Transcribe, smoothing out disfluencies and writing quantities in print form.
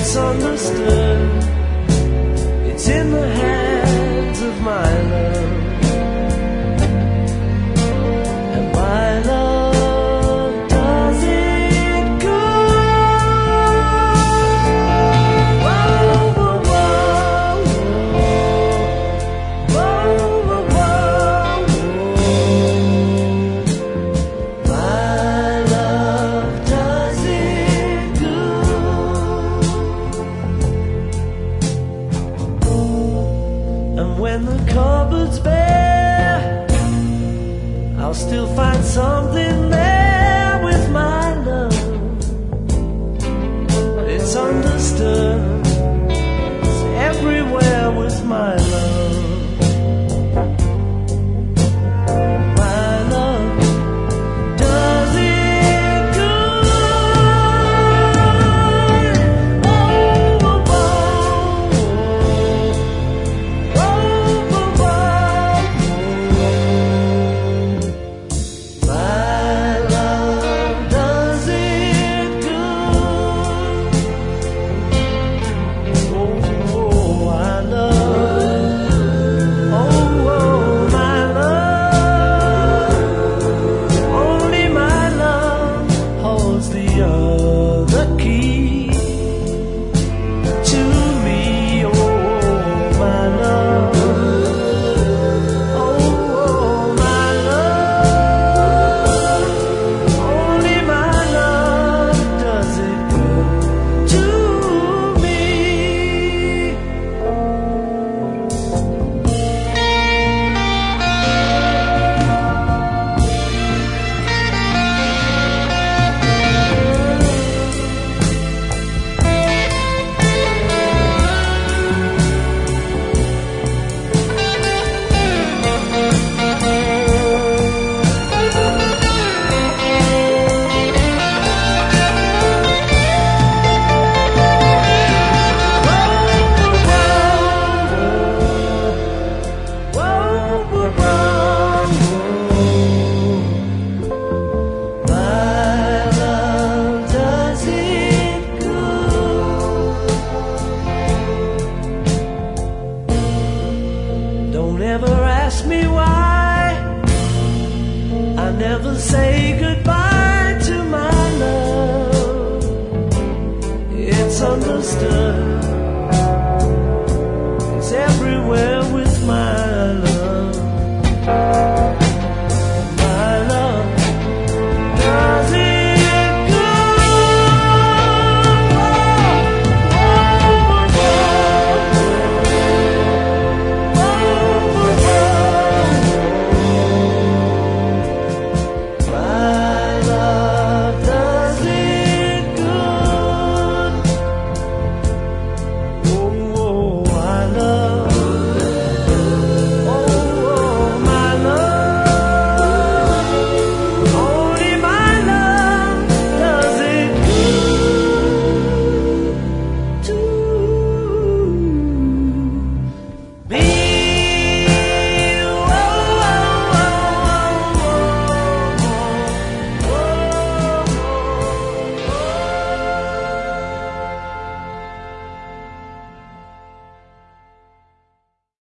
It's understood. It's in the hands of my love. And my love does it good. Whoa, whoa, whoa, whoa, whoa, whoa, whoa. My love does it good. And when the cupboard's bare, I'll still find something there with my love. It's understood. It's everywhere with my love. My love does it good. Oh, oh, oh, oh, oh, oh, oh. My love does it good. Oh, I love. Oh, my love. Only my love holds the other key to me. Oh, my love. Oh, my love. Only my love does it good to me. My love does it good. Don't ever ask me why I never say goodbye to my love. It's understood.